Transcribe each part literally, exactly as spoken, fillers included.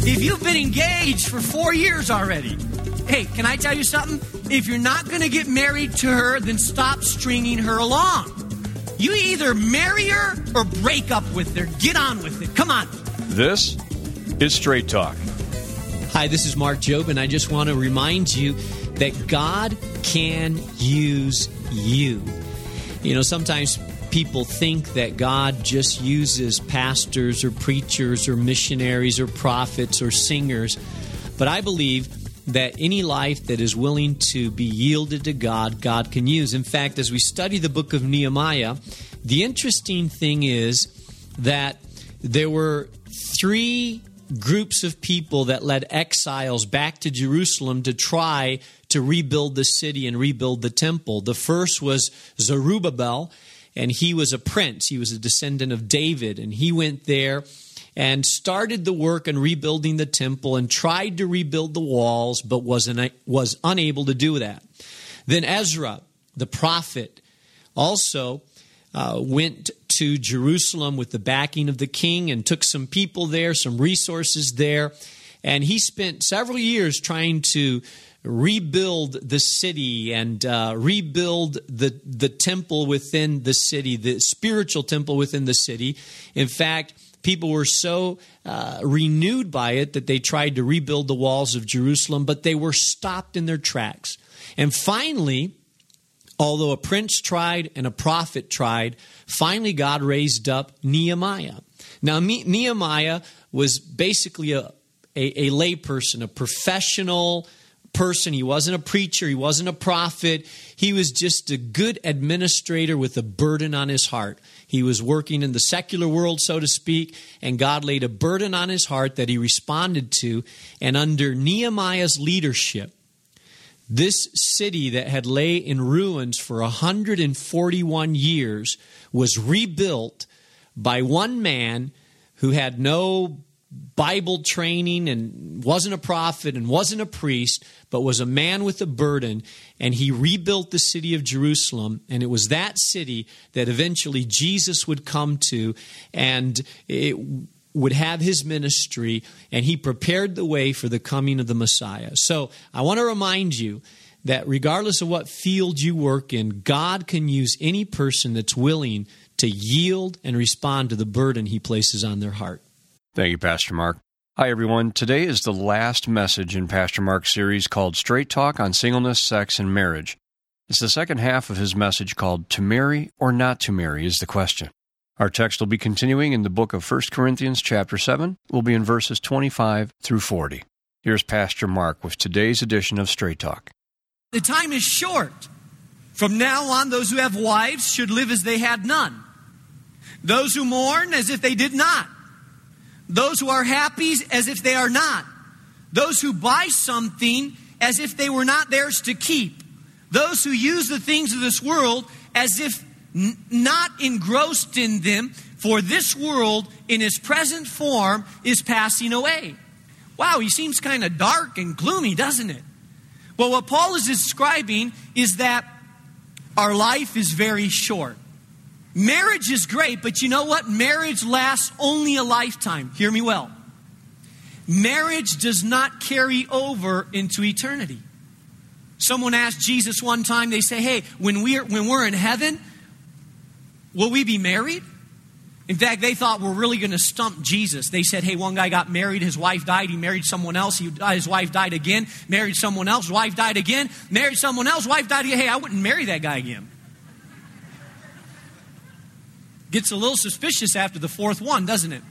If you've been engaged for four years already, hey, can I tell you something? If you're not going to get married to her, then stop stringing her along. You either marry her or break up with her. Get on with it. Come on. This is Straight Talk. Hi, this is Mark Jobe, and I just want to remind you that God can use you. You know, sometimes people think that God just uses pastors or preachers or missionaries or prophets or singers, but I believe that any life that is willing to be yielded to God, God can use. In fact, as we study the book of Nehemiah, the interesting thing is that there were three groups of people that led exiles back to Jerusalem to try to rebuild the city and rebuild the temple. The first was Zerubbabel, and he was a prince. He was a descendant of David, and he went there and started the work on rebuilding the temple and tried to rebuild the walls, but was, un- was unable to do that. Then Ezra, the prophet, also uh, went to Jerusalem with the backing of the king and took some people there, some resources there, and he spent several years trying to rebuild the city and uh, rebuild the, the temple within the city, the spiritual temple within the city. In fact, people were so uh, renewed by it that they tried to rebuild the walls of Jerusalem, but they were stopped in their tracks. And finally, although a prince tried and a prophet tried, finally God raised up Nehemiah. Now, Me- Nehemiah was basically a, a, a layperson, a professional person. He wasn't a preacher. He wasn't a prophet. He was just a good administrator with a burden on his heart. He was working in the secular world, so to speak, and God laid a burden on his heart that he responded to. And under Nehemiah's leadership, this city that had lay in ruins for one hundred forty-one years was rebuilt by one man who had no Bible training and wasn't a prophet and wasn't a priest, but was a man with a burden, and he rebuilt the city of Jerusalem, and it was that city that eventually Jesus would come to, and it would have his ministry, and he prepared the way for the coming of the Messiah. So I want to remind you that regardless of what field you work in, God can use any person that's willing to yield and respond to the burden he places on their heart. Thank you, Pastor Mark. Hi, everyone. Today is the last message in Pastor Mark's series called Straight Talk on Singleness, Sex, and Marriage. It's the second half of his message called To Marry or Not to Marry is the question. Our text will be continuing in the book of First Corinthians chapter seven. We'll be in verses twenty-five through forty. Here's Pastor Mark with today's edition of Straight Talk. The time is short. From now on, those who have wives should live as they had none. Those who mourn as if they did not. Those who are happy as if they are not. Those who buy something as if they were not theirs to keep. Those who use the things of this world as if n- not engrossed in them, for this world in its present form is passing away. Wow, he seems kind of dark and gloomy, doesn't it? Well, what Paul is describing is that our life is very short. Marriage is great, but you know what? Marriage lasts only a lifetime. Hear me well. Marriage does not carry over into eternity. Someone asked Jesus one time, they say, hey, when we're, when we're in heaven, will we be married? In fact, they thought we're really going to stump Jesus. They said, hey, one guy got married, his wife died, he married someone else, he, his wife died again, married someone else, wife died again, married someone else, wife died again. Hey, I wouldn't marry that guy again. Gets a little suspicious after the fourth one, doesn't it?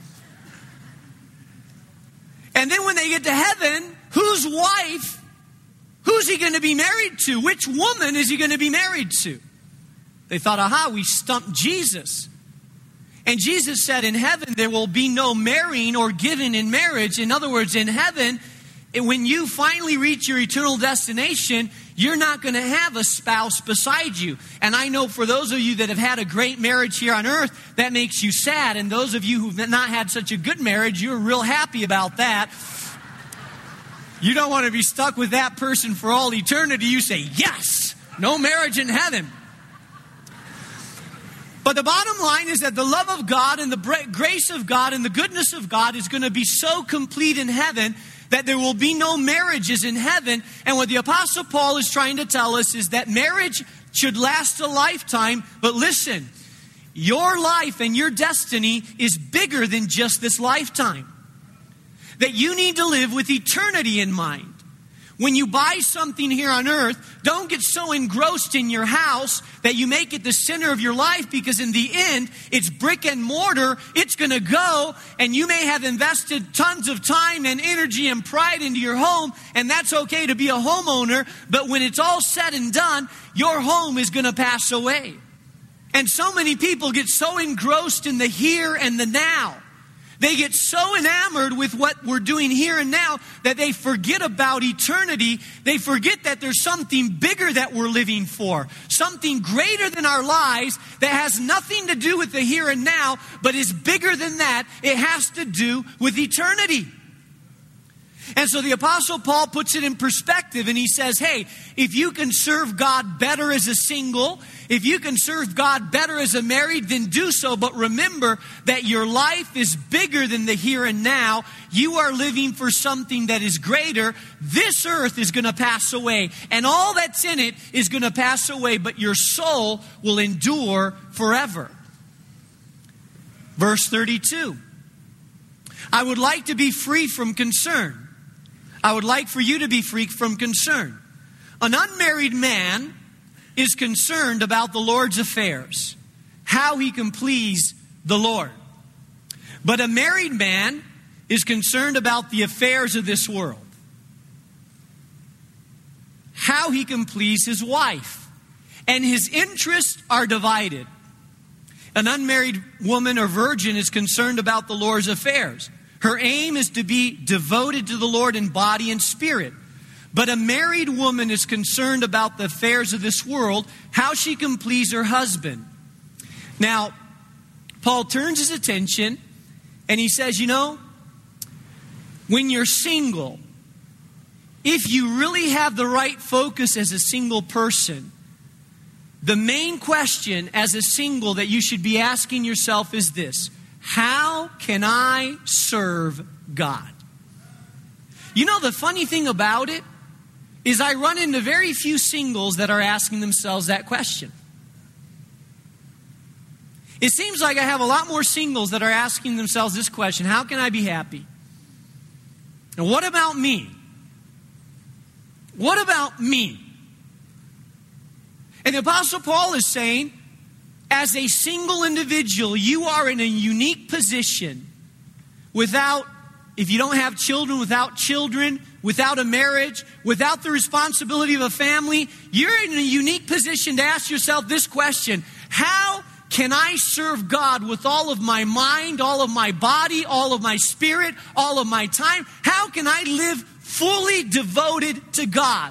And then when they get to heaven, whose wife, who's he going to be married to? Which woman is he going to be married to? They thought, aha, we stumped Jesus. And Jesus said, in heaven, there will be no marrying or giving in marriage. In other words, in heaven, when you finally reach your eternal destination, you're not going to have a spouse beside you. And I know for those of you that have had a great marriage here on earth, that makes you sad. And those of you who've not had such a good marriage, you're real happy about that. You don't want to be stuck with that person for all eternity. You say, yes, no marriage in heaven. But the bottom line is that the love of God and the grace of God and the goodness of God is going to be so complete in heaven that there will be no marriages in heaven. And what the Apostle Paul is trying to tell us is that marriage should last a lifetime. But listen, your life and your destiny is bigger than just this lifetime. That you need to live with eternity in mind. When you buy something here on earth, don't get so engrossed in your house that you make it the center of your life, because in the end, it's brick and mortar. It's going to go, and you may have invested tons of time and energy and pride into your home, and that's okay to be a homeowner, but when it's all said and done, your home is going to pass away. And so many people get so engrossed in the here and the now. They get so enamored with what we're doing here and now that they forget about eternity. They forget that there's something bigger that we're living for. Something greater than our lives that has nothing to do with the here and now, but is bigger than that. It has to do with eternity. And so the Apostle Paul puts it in perspective, and he says, hey, if you can serve God better as a single, if you can serve God better as a married, then do so. But remember that your life is bigger than the here and now. You are living for something that is greater. This earth is going to pass away, and all that's in it is going to pass away, but your soul will endure forever. Verse thirty-two. I would like to be free from concern. I would like for you to be free from concern. An unmarried man is concerned about the Lord's affairs, how he can please the Lord. But a married man is concerned about the affairs of this world, how he can please his wife. And his interests are divided. An unmarried woman or virgin is concerned about the Lord's affairs. Her aim is to be devoted to the Lord in body and spirit. But a married woman is concerned about the affairs of this world, how she can please her husband. Now, Paul turns his attention and he says, you know, when you're single, if you really have the right focus as a single person, the main question as a single that you should be asking yourself is this: how can I serve God? You know, the funny thing about it is I run into very few singles that are asking themselves that question. It seems like I have a lot more singles that are asking themselves this question: how can I be happy? And what about me? What about me? And the Apostle Paul is saying, as a single individual, you are in a unique position. Without, if you don't have children, without children, without a marriage, without the responsibility of a family, you're in a unique position to ask yourself this question: how can I serve God with all of my mind, all of my body, all of my spirit, all of my time? How can I live fully devoted to God?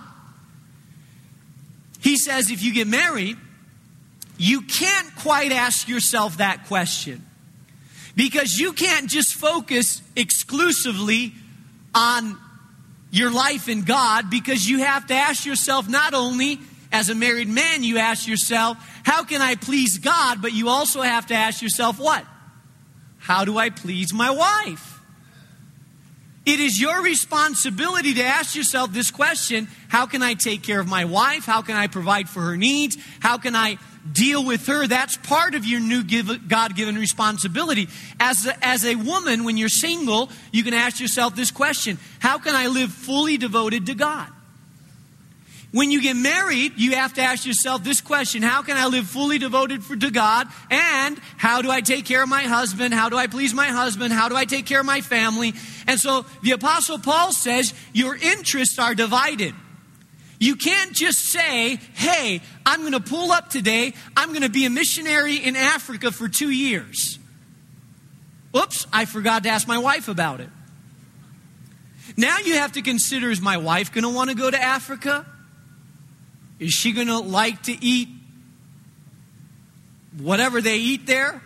He says if you get married, you can't quite ask yourself that question, because you can't just focus exclusively on your life in God, because you have to ask yourself, not only as a married man, you ask yourself, how can I please God? But you also have to ask yourself what? How do I please my wife? It is your responsibility to ask yourself this question: how can I take care of my wife? How can I provide for her needs? How can I deal with her? That's part of your new God-given responsibility. As a, as a woman, when you're single, you can ask yourself this question: how can I live fully devoted to God? When you get married, you have to ask yourself this question: how can I live fully devoted for, to God? And how do I take care of my husband? How do I please my husband? How do I take care of my family? And so the Apostle Paul says your interests are divided. You can't just say, hey, I'm going to pull up today. I'm going to be a missionary in Africa for two years. Oops, I forgot to ask my wife about it. Now you have to consider, is my wife going to want to go to Africa? Is she going to like to eat whatever they eat there?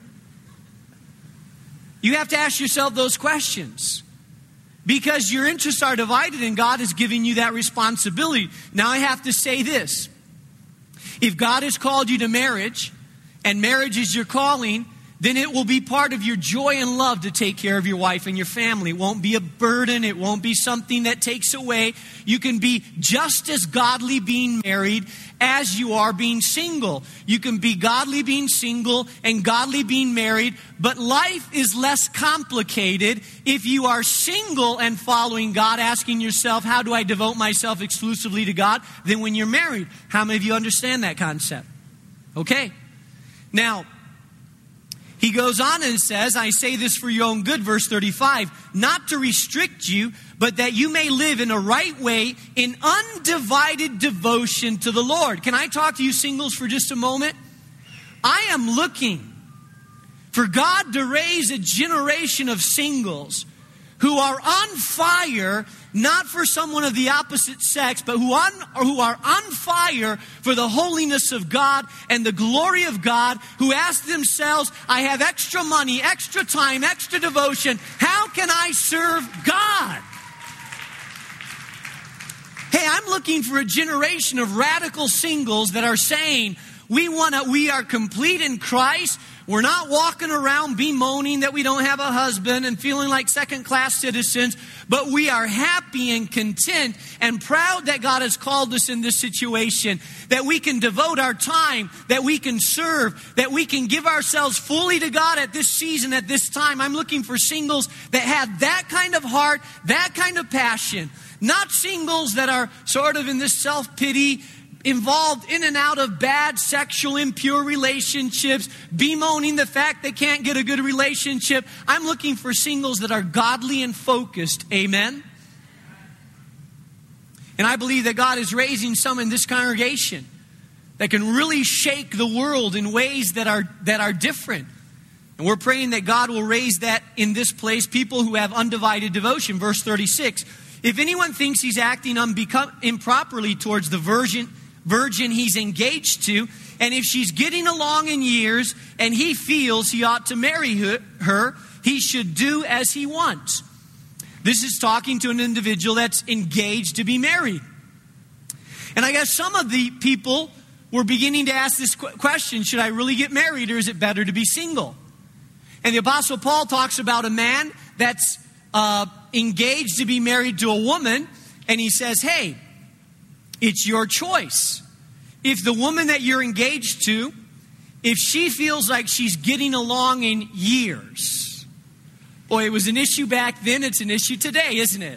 You have to ask yourself those questions, because your interests are divided and God is giving you that responsibility. Now I have to say this: if God has called you to marriage, and marriage is your calling, then it will be part of your joy and love to take care of your wife and your family. It won't be a burden. It won't be something that takes away. You can be just as godly being married as you are being single. You can be godly being single and godly being married, but life is less complicated if you are single and following God, asking yourself, how do I devote myself exclusively to God, than when you're married. How many of you understand that concept? Okay. Now, he goes on and says, I say this for your own good, verse thirty-five, not to restrict you, but that you may live in a right way in undivided devotion to the Lord. Can I talk to you singles for just a moment? I am looking for God to raise a generation of singles who are on fire, not for someone of the opposite sex, but who, on, or who are on fire for the holiness of God and the glory of God, who ask themselves, I have extra money, extra time, extra devotion. How can I serve God? Hey, I'm looking for a generation of radical singles that are saying, we want to, we are complete in Christ. We're not walking around bemoaning that we don't have a husband and feeling like second-class citizens, but we are happy and content and proud that God has called us in this situation, that we can devote our time, that we can serve, that we can give ourselves fully to God at this season, at this time. I'm looking for singles that have that kind of heart, that kind of passion, not singles that are sort of in this self-pity, involved in and out of bad sexual impure relationships, bemoaning the fact they can't get a good relationship. I'm looking for singles that are godly and focused. Amen? And I believe that God is raising some in this congregation that can really shake the world in ways that are that are different. And we're praying that God will raise that in this place, people who have undivided devotion. Verse thirty-six, if anyone thinks he's acting unbecom- improperly towards the virgin virgin he's engaged to, and if she's getting along in years and he feels he ought to marry her, he should do as he wants. This is talking to an individual that's engaged to be married. And I guess some of the people were beginning to ask this question, should I really get married or is it better to be single? And the Apostle Paul talks about a man that's uh, engaged to be married to a woman, and he says, hey, it's your choice. If the woman that you're engaged to, if she feels like she's getting along in years. Boy, it was an issue back then. It's an issue today, isn't it?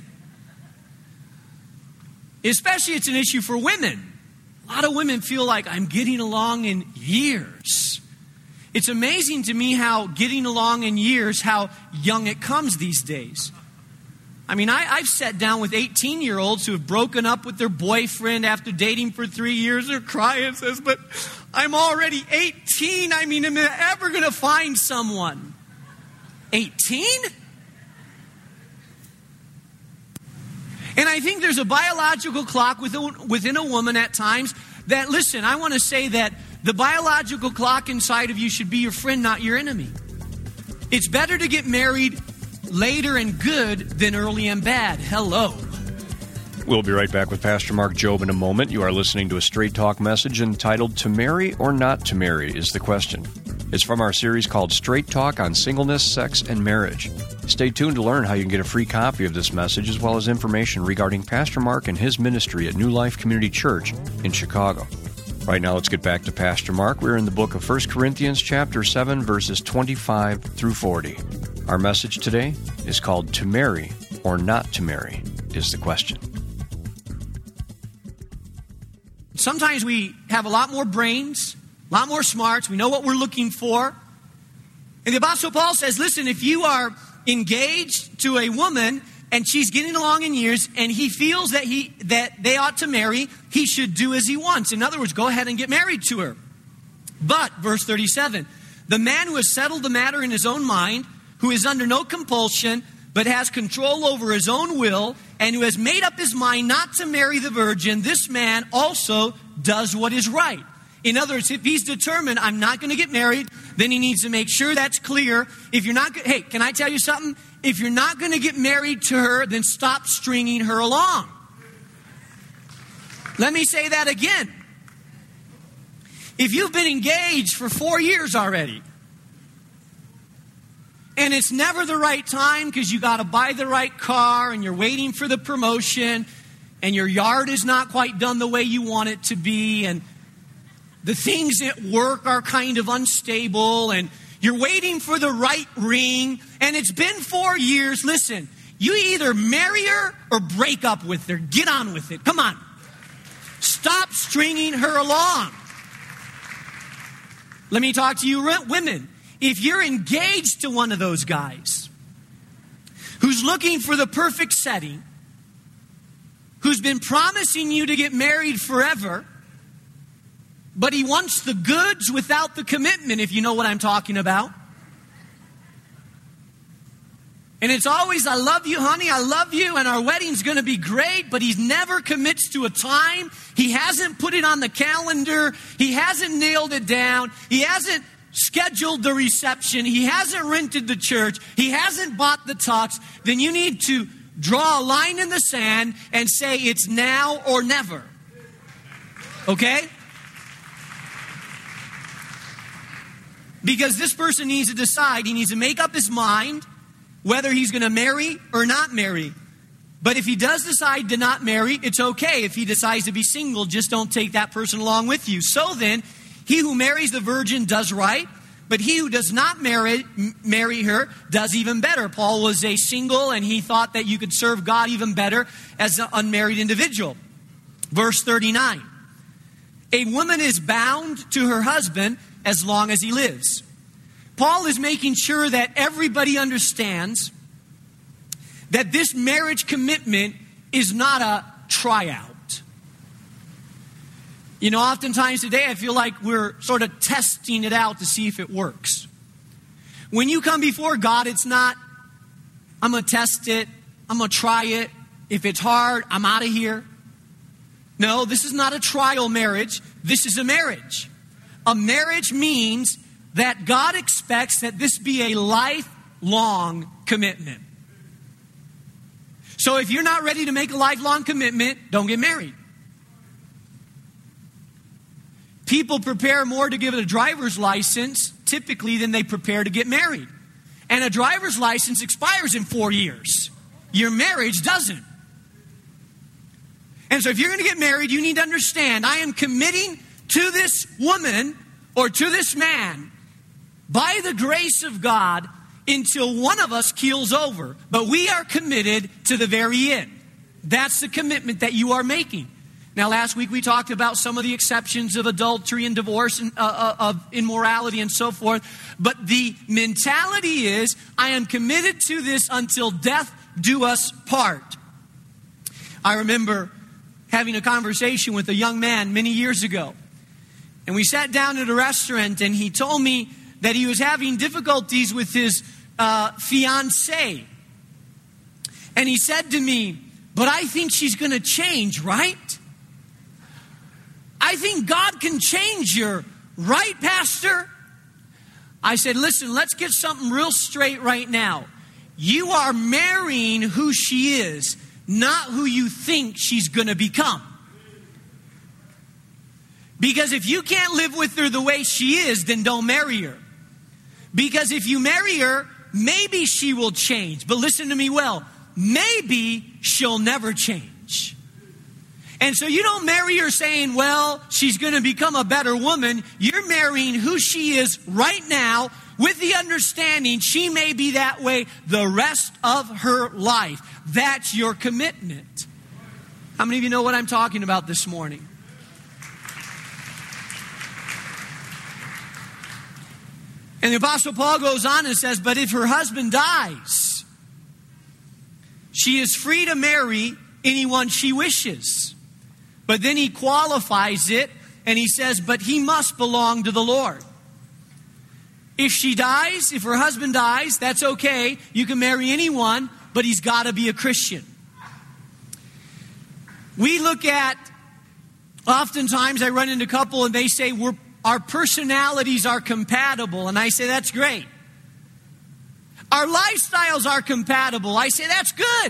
Especially it's an issue for women. A lot of women feel like I'm getting along in years. It's amazing to me how getting along in years, how young it comes these days. I mean, I, I've sat down with eighteen-year-olds who have broken up with their boyfriend after dating for three years. They're crying and says, but I'm already eighteen. I mean, am I ever going to find someone? eighteen? And I think there's a biological clock within, within a woman at times that, listen, I want to say that the biological clock inside of you should be your friend, not your enemy. It's better to get married later and good than early and bad. Hello. We'll be right back with Pastor Mark Jobe in a moment. You are listening to a Straight Talk message entitled To Marry or Not to Marry is the question. It's from our series called Straight Talk on Singleness, Sex, and Marriage. Stay tuned to learn how you can get a free copy of this message as well as information regarding Pastor Mark and his ministry at New Life Community Church in Chicago. Right now, let's get back to Pastor Mark. We're in the book of First Corinthians chapter seven, verses twenty-five through forty. Our message today is called To Marry or Not to Marry is the question. Sometimes we have a lot more brains, a lot more smarts. We know what we're looking for. And the Apostle Paul says, listen, if you are engaged to a woman and she's getting along in years and he feels that he that they ought to marry, he should do as he wants. In other words, go ahead and get married to her. But, verse thirty-seven, the man who has settled the matter in his own mind, who is under no compulsion, but has control over his own will, and who has made up his mind not to marry the virgin, this man also does what is right. In other words, if he's determined, I'm not going to get married, then he needs to make sure that's clear. If you're not, hey, can I tell you something? If you're not going to get married to her, then stop stringing her along. Let me say that again. If you've been engaged for four years already, and it's never the right time because you got to buy the right car and you're waiting for the promotion and your yard is not quite done the way you want it to be, and the things at work are kind of unstable, and you're waiting for the right ring, and it's been four years. Listen, you either marry her or break up with her. Get on with it. Come on. Stop stringing her along. Let me talk to you women. If you're engaged to one of those guys who's looking for the perfect setting, who's been promising you to get married forever, but he wants the goods without the commitment, if you know what I'm talking about. And it's always, I love you, honey, I love you, and our wedding's going to be great, but he never commits to a time. He hasn't put it on the calendar. He hasn't nailed it down. He hasn't scheduled the reception. He hasn't rented the church. He hasn't bought the tux. Then you need to draw a line in the sand and say it's now or never. Okay? Because this person needs to decide. He needs to make up his mind whether he's going to marry or not marry. But if he does decide to not marry, it's okay. If he decides to be single, just don't take that person along with you. So then, he who marries the virgin does right, but he who does not marry, marry her does even better. Paul was a single, and he thought that you could serve God even better as an unmarried individual. Verse thirty-nine. A woman is bound to her husband as long as he lives. Paul is making sure that everybody understands that this marriage commitment is not a tryout. You know, oftentimes today I feel like we're sort of testing it out to see if it works. When you come before God, it's not, I'm going to test it, I'm going to try it. If it's hard, I'm out of here. No, this is not a trial marriage. This is a marriage. A marriage means that God expects that this be a lifelong commitment. So if you're not ready to make a lifelong commitment, don't get married. People prepare more to give it a driver's license typically than they prepare to get married. And a driver's license expires in four years. Your marriage doesn't. And so if you're going to get married, you need to understand, I am committing to this woman or to this man by the grace of God until one of us keels over. But we are committed to the very end. That's the commitment that you are making. Now, last week we talked about some of the exceptions of adultery and divorce and uh, of immorality and so forth. But the mentality is, I am committed to this until death do us part. I remember having a conversation with a young man many years ago. And we sat down at a restaurant, and he told me that he was having difficulties with his uh, fiancée. And he said to me, but I think she's going to change, right? I think God can change her, right, Pastor? I said, listen, let's get something real straight right now. You are marrying who she is, not who you think she's going to become. Because if you can't live with her the way she is, then don't marry her. Because if you marry her, maybe she will change. But listen to me well, maybe she'll never change. And so you don't marry her saying, well, she's going to become a better woman. You're marrying who she is right now with the understanding she may be that way the rest of her life. That's your commitment. How many of you know what I'm talking about this morning? And the Apostle Paul goes on and says, but if her husband dies, she is free to marry anyone she wishes. But then he qualifies it and he says, but he must belong to the Lord. If she dies, if her husband dies, that's okay. You can marry anyone, but he's got to be a Christian. We look at, oftentimes I run into a couple and they say, we're our personalities are compatible. And I say, that's great. Our lifestyles are compatible. I say, that's good.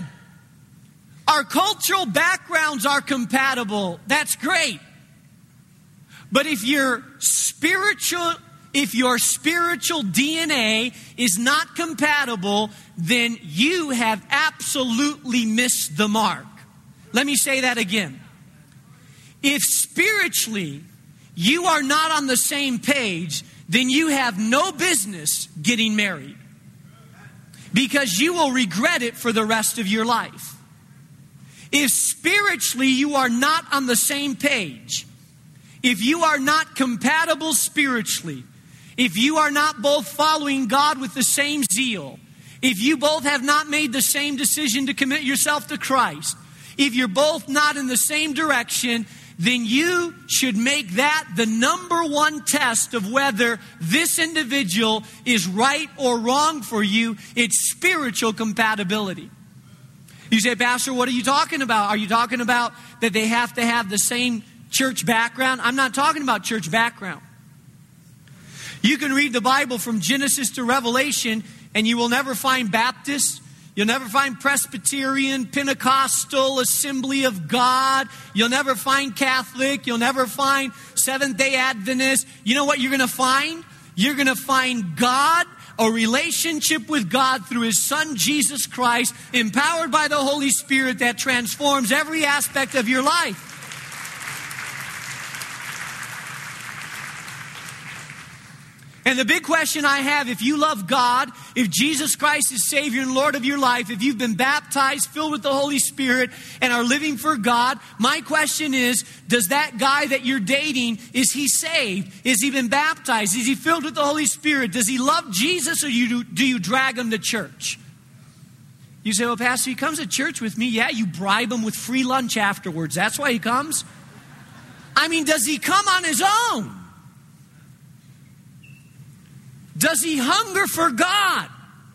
Our cultural backgrounds are compatible. That's great. But if your spiritual, if your spiritual D N A is not compatible, then you have absolutely missed the mark. Let me say that again. If spiritually you are not on the same page, then you have no business getting married, because you will regret it for the rest of your life. If spiritually you are not on the same page, if you are not compatible spiritually, if you are not both following God with the same zeal, if you both have not made the same decision to commit yourself to Christ, if you're both not in the same direction, then you should make that the number one test of whether this individual is right or wrong for you. It's spiritual compatibility. You say, Pastor, what are you talking about? Are you talking about that they have to have the same church background? I'm not talking about church background. You can read the Bible from Genesis to Revelation, and you will never find Baptist. You'll never find Presbyterian, Pentecostal, Assembly of God. You'll never find Catholic. You'll never find Seventh-day Adventist. You know what you're going to find? You're going to find God, a relationship with God through His Son, Jesus Christ, empowered by the Holy Spirit that transforms every aspect of your life. And the big question I have, if you love God, if Jesus Christ is Savior and Lord of your life, if you've been baptized, filled with the Holy Spirit, and are living for God, my question is, does that guy that you're dating, is he saved? Is he been baptized? Is he filled with the Holy Spirit? Does he love Jesus, or you, do you drag him to church? You say, well, Pastor, he comes to church with me. Yeah, you bribe him with free lunch afterwards. That's why he comes. I mean, does he come on his own? Does he hunger for God?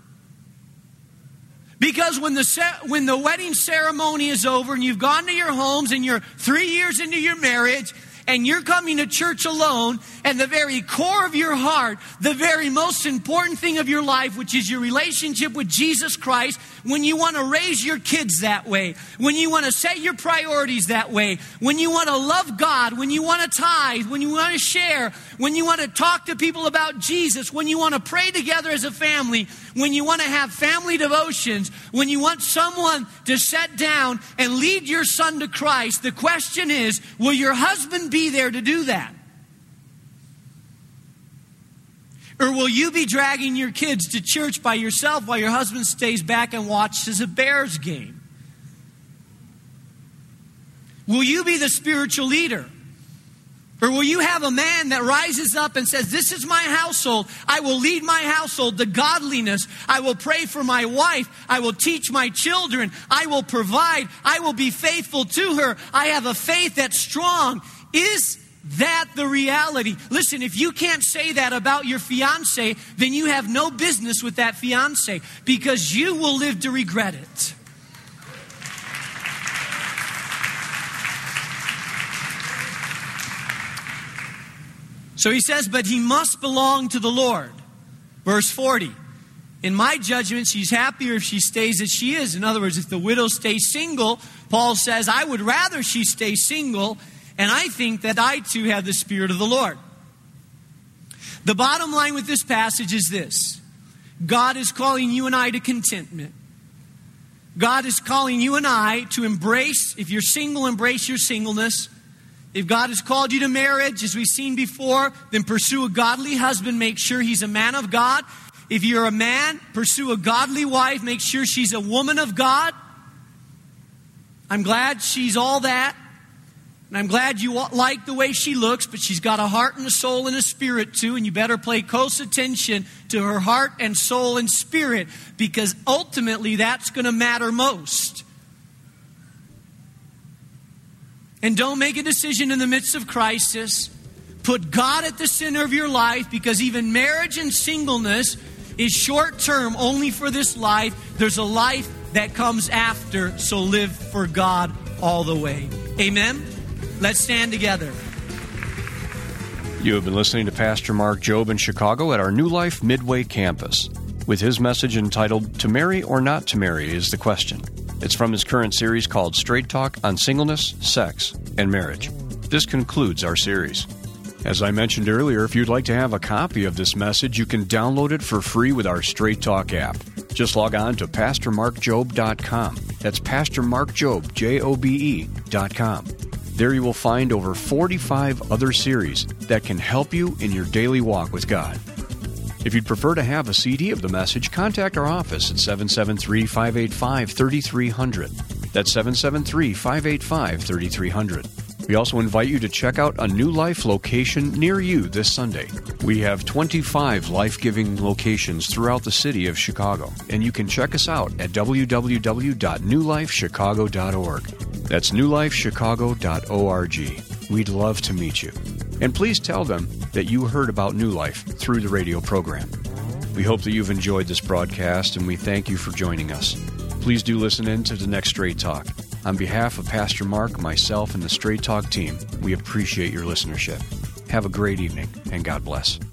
Because when the when the wedding ceremony is over and you've gone to your homes and you're three years into your marriage and you're coming to church alone, and the very core of your heart, the very most important thing of your life, which is your relationship with Jesus Christ, when you want to raise your kids that way, when you want to set your priorities that way, when you want to love God, when you want to tithe, when you want to share, when you want to talk to people about Jesus, when you want to pray together as a family, when you want to have family devotions, when you want someone to sit down and lead your son to Christ, the question is, will your husband be there to do that? Or will you be dragging your kids to church by yourself while your husband stays back and watches a Bears game? Will you be the spiritual leader? Or will you have a man that rises up and says, this is my household. I will lead my household to godliness. I will pray for my wife. I will teach my children. I will provide. I will be faithful to her. I have a faith that's strong. Is that the reality? Listen, if you can't say that about your fiance, then you have no business with that fiance, because you will live to regret it. So he says, but he must belong to the Lord. Verse forty. In my judgment, she's happier if she stays as she is. In other words, if the widow stays single, Paul says, I would rather she stay single, and I think that I too have the Spirit of the Lord. The bottom line with this passage is this. God is calling you and I to contentment. God is calling you and I to embrace, if you're single, embrace your singleness. If God has called you to marriage, as we've seen before, then pursue a godly husband. Make sure he's a man of God. If you're a man, pursue a godly wife. Make sure she's a woman of God. I'm glad she's all that. And I'm glad you like the way she looks, but she's got a heart and a soul and a spirit too, and you better pay close attention to her heart and soul and spirit, because ultimately that's going to matter most. And don't make a decision in the midst of crisis. Put God at the center of your life, because even marriage and singleness is short term, only for this life. There's a life that comes after, so live for God all the way. Amen? Let's stand together. You have been listening to Pastor Mark Jobe in Chicago at our New Life Midway campus. With his message entitled, To Marry or Not to Marry is the Question. It's from his current series called Straight Talk on Singleness, Sex, and Marriage. This concludes our series. As I mentioned earlier, if you'd like to have a copy of this message, you can download it for free with our Straight Talk app. Just log on to pastor mark jobe dot com. That's Pastor Mark Jobe, J O B E, dot com. There you will find over forty-five other series that can help you in your daily walk with God. If you'd prefer to have a C D of the message, contact our office at seven seven three, five eight five, three three zero zero. That's seven seven three, five eight five, three three zero zero. We also invite you to check out a New Life location near you this Sunday. We have twenty-five life-giving locations throughout the city of Chicago, and you can check us out at w w w dot new life chicago dot org. That's new life chicago dot org. We'd love to meet you. And please tell them that you heard about New Life through the radio program. We hope that you've enjoyed this broadcast, and we thank you for joining us. Please do listen in to the next Straight Talk. On behalf of Pastor Mark, myself, and the Straight Talk team, we appreciate your listenership. Have a great evening, and God bless.